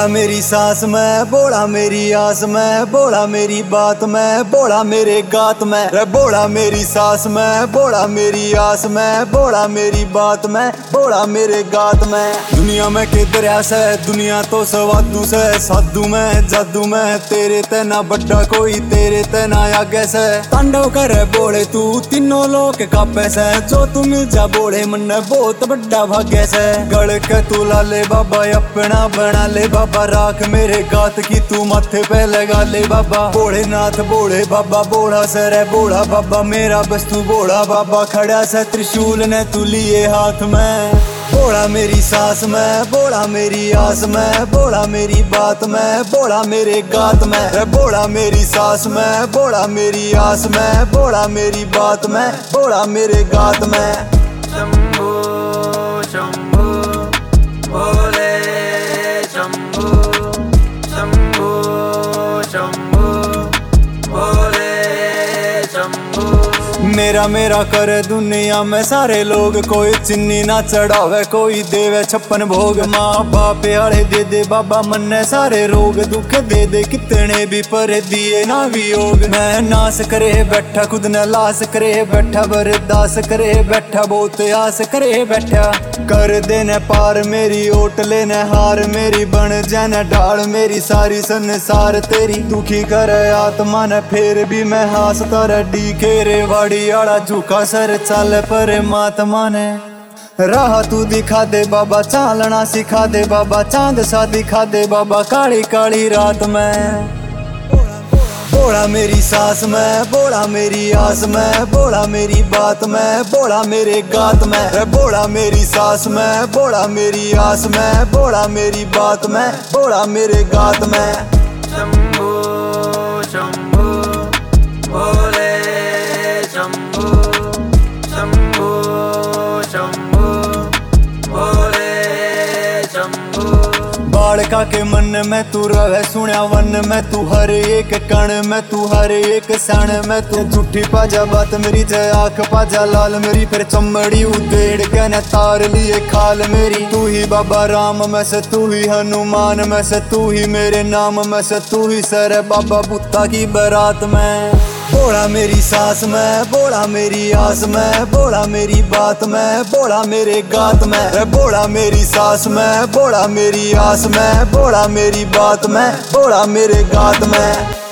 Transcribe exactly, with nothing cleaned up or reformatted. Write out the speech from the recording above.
बोला मेरी सास में, बोला मेरी आस में, बोला मेरी बात में, बोला मेरे गात में। रे बोला मेरी सास में, बोला मेरी आस में, बोला मेरी बात में, बोला मेरे गात में। दुनिया में के दरिया से, दुनिया तो सवादू से, साधु में जादू में, तेरे ते ना बड्डा कोई, तेरे ते ना आगे से। तांडव करे बोले तू तीनों लोग कापे से, जो तू मिल जा बोले मन बहुत बड्डा भाग्य से। गड़ के तू लाले बाबा अपना बना ले बाबा, राख मेरे गात की तू माथे पे लगा ले बाबा। भोलेनाथ बोले बाबा, बोला सर है बोला बाबा, मेरा बस तू बोला बाबा। खड़ा से त्रिशूल ने तू लिए हाथ में। बोला मेरी सास में, बोला मेरी आस में, बोला मेरी बात में, बोला मेरे गात में। रे बोला मेरी सास में, बोला मेरी आस में, बोला मेरी बात में, बोला मेरे गात में। शंभो शंभो भोले शंभो शंभो शंभो भोले शंभो। मेरा मेरा करे दुनिया में सारे लोग, कोई चिन्नी ना चढ़ावे कोई देवे छप्पन भोग। माँ बाप आले दे दे बाबा मन्ने सारे रोग, दुख दे दे कितने भी पर दिए ना वियोग। मैं नाश करे बैठा खुद न लाश करे बैठा, बर्दाश्त करे बैठा बहुत आस करे बैठा। कर देने पार मेरी ओट लेने हार, मेरी बन जाने ढाल मेरी सारी संसार तेरी। दुखी करे आत्मा ने फिर भी मैं हासता डी खेरे वाड़ी आड़ा झुका सर चाल पर महात्मा ने। राह तू दिखा दे बाबा, चालना सिखा दे बाबा, चांद सा दिखा दे बाबा काली काली रात में। बोला मेरी सास में, बोला मेरी आस में, बोला मेरी बात में, बोला मेरे गात में। रे बोला मेरी सास में, बोला मेरी आस में, बोला मेरी बात में, बोला मेरे गात में। शंभो शंभो भोले शंभो शंभो शंभो भोले शंभो। बालका के मन में तू रहे सुण्या वन में, तू हर एक कण में, तू हर एक क्षण में। तू झूठी पाजा बात मेरी जय आंख पाजा लाल मेरी, फिर चमड़ी उदेड़ के न तार लिए खाल मेरी। तू ही बाबा राम में से, तू ही हनुमान में से, तू ही मेरे नाम में से, तू ही सर बाबा बुत्ता की बारात में। बोला मेरी सास में, बोला मेरी आस में, बोला मेरी बात में, बोला मेरे गात में। रे बोला मेरी सास में, बोला मेरी आस में, बोला मेरी बात में, बोला मेरे गात में।